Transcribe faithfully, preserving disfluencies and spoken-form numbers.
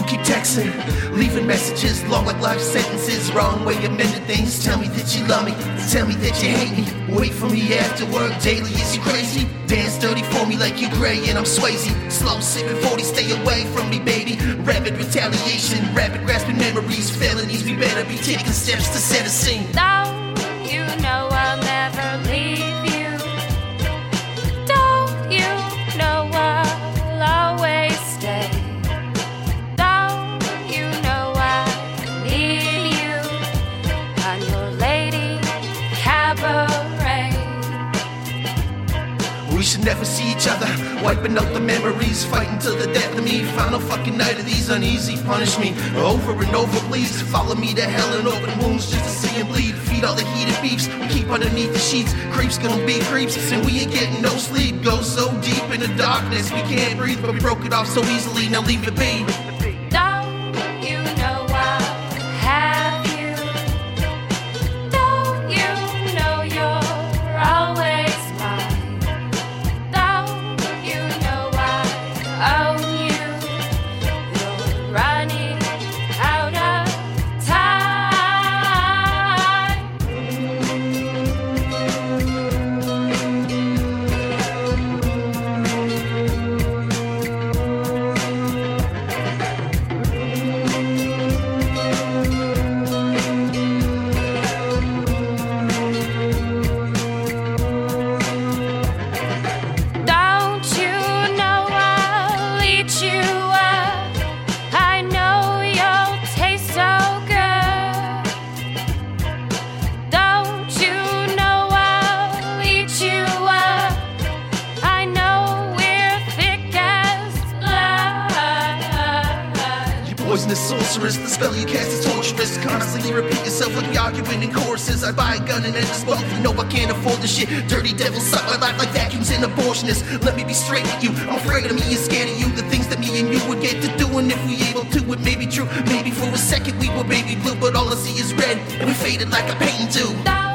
keep texting, leaving messages long like life sentences. Wrong way of mending things. Tell me that you love me, tell me that you hate me. Wait for me after work daily, is you crazy? Dance dirty for me like you Gray and I'm Swayze. Slow sipping forty, stay away from me, baby. Rapid retaliation, rapid grasping memories, felonies. We better be taking steps to set a scene. Don't you know I'll never leave you? Don't you know I'll always stay? Don't you know I need you? I'm your lady cabaret. We should never see each other, wiping out the memories, fighting to the death of me. Final fucking night of these uneasy, punish me over and over, please. Follow me to hell and open wounds just to see him bleed. Feed all the heated beefs, we keep underneath the sheets. Creeps gonna be creeps, and we ain't getting no sleep. Go so deep in the darkness, we can't breathe, but we broke it off so easily, now leave it be. Don't you know I'll have you? Don't you know you're always mine? Don't you know I own you? You're running out of time. Don't you know I'll eat you up? I know you'll taste so good. Don't you know I'll eat you up? I know we're thick as blood. You poisonous sorceress, the spell you cast is torturous. Constantly repeat yourself like you're arguing in choruses. I buy a gun and end this both. You know I can't afford this shit. Dirty devils suck my life like vacuums and abortionists. Let me be straight with you, I'm afraid of me and scared of you. The things that me and you would get to doing if we able to. It may be true, maybe for a second we were baby blue, but all I see is red, and we faded like a painting too.